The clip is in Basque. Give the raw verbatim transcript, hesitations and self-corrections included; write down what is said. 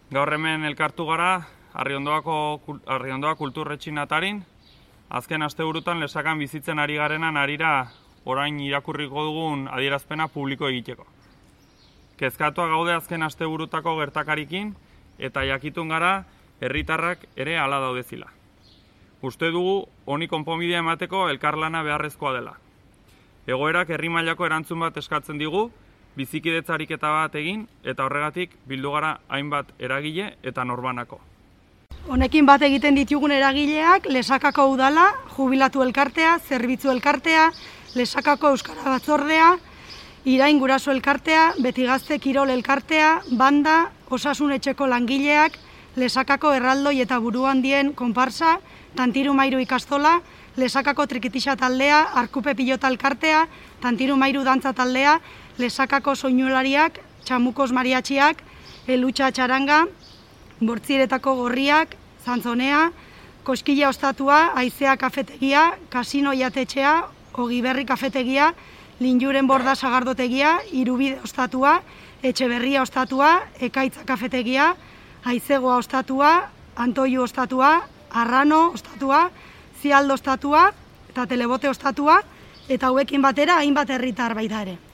Gaur hemen elkartu gara Arriondoako Arriondoa kulturretxinatarin, azken asteburutan Lesakan bizitzen ari garenan arira orain irakurriko dugun adierazpena publiko egiteko. Kezkatua gaude azken asteburutako gertakarikin eta jakitun gara herritarrak ere hala daudezila. Uste dugu honi konponbidea emateko elkarlana beharrezkoa dela. Egoerak herri mailako erantzun bat eskatzen digu, bizikidetza ariketa bat egin eta horregatik bildu gara hainbat eragile eta norbanako. Honekin bat egiten ditugun eragileak Lesakako udala, jubilatu elkartea, zerbitzu elkartea, Lesakako euskara batzordea, Irain guraso elkartea, Beti Gazte kirol elkartea, banda, osasun etxeko langileak, Lesakako erraldoi eta buru handien konparsa, Tantiru Mairu ikastola, Lesakako trikitixa taldea, Arkupe pilota elkartea, Tantiru Mairu dantza taldea, Lesakako soinulariak, Txamukos mariatxiak, Elutxa txaranga, Bortziretako gorriak, Zantzonea, Koskila ostatua, Aizea kafetegia, Kasino jatetxea, Ogiberri kafetegia, Linjuren borda sagardotegia, Irubide ostatua, Etxeberria ostatua, Ekaitza kafetegia, Aizegoa ostatua, Antoiu ostatua, Arrano ostatua, Zialdo ostatua eta Telebote ostatua, eta hauekin batera hainbat herritar baita ere.